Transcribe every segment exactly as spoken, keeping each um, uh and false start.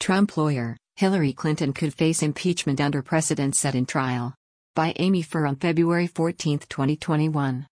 Trump lawyer, Hillary Clinton could face impeachment under precedent set in trial. By Amy Furr on February fourteenth, twenty twenty-one.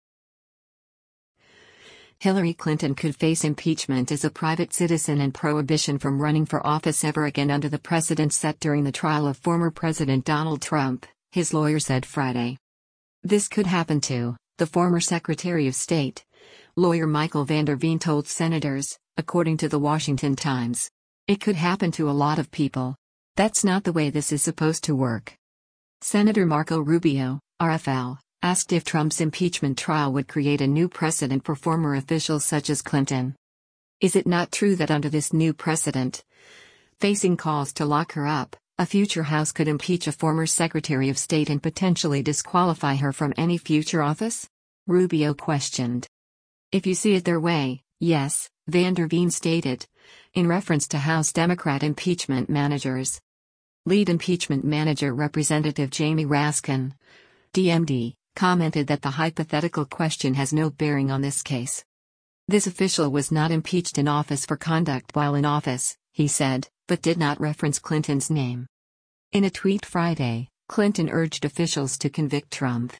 Hillary Clinton could face impeachment as a private citizen and prohibition from running for office ever again under the precedent set during the trial of former President Donald Trump, his lawyer said Friday. This could happen to the former Secretary of State, lawyer Michael van der Veen told senators, according to the Washington Times. It could happen to a lot of people. That's not the way this is supposed to work. Senator Marco Rubio, R F L, asked if Trump's impeachment trial would create a new precedent for former officials such as Clinton. Is it not true that under this new precedent, facing calls to lock her up, a future House could impeach a former Secretary of State and potentially disqualify her from any future office? Rubio questioned. If you see it their way, yes, van der Veen stated, in reference to House Democrat impeachment managers. Lead impeachment manager Representative Jamie Raskin, D M D, commented that the hypothetical question has no bearing on this case. This official was not impeached in office for conduct while in office, he said, but did not reference Clinton's name. In a tweet Friday, Clinton urged officials to convict Trump.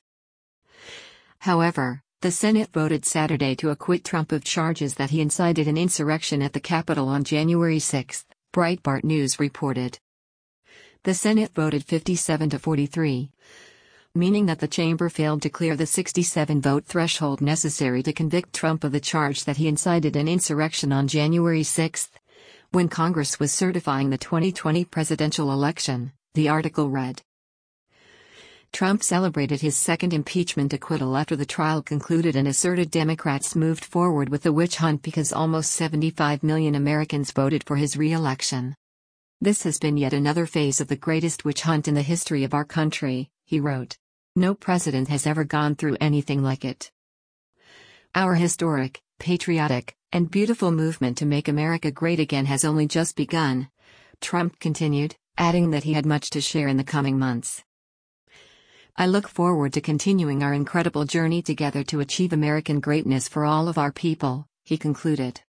However, the Senate voted Saturday to acquit Trump of charges that he incited an insurrection at the Capitol on January sixth, Breitbart News reported. The Senate voted fifty-seven to forty-three, meaning that the chamber failed to clear the sixty-seven vote threshold necessary to convict Trump of the charge that he incited an insurrection on January sixth, when Congress was certifying the twenty twenty presidential election, the article read. Trump celebrated his second impeachment acquittal after the trial concluded and asserted Democrats moved forward with the witch hunt because almost seventy-five million Americans voted for his re-election. This has been yet another phase of the greatest witch hunt in the history of our country, he wrote. No president has ever gone through anything like it. Our historic, patriotic, and beautiful movement to make America great again has only just begun, Trump continued, adding that he had much to share in the coming months. I look forward to continuing our incredible journey together to achieve American greatness for all of our people, he concluded.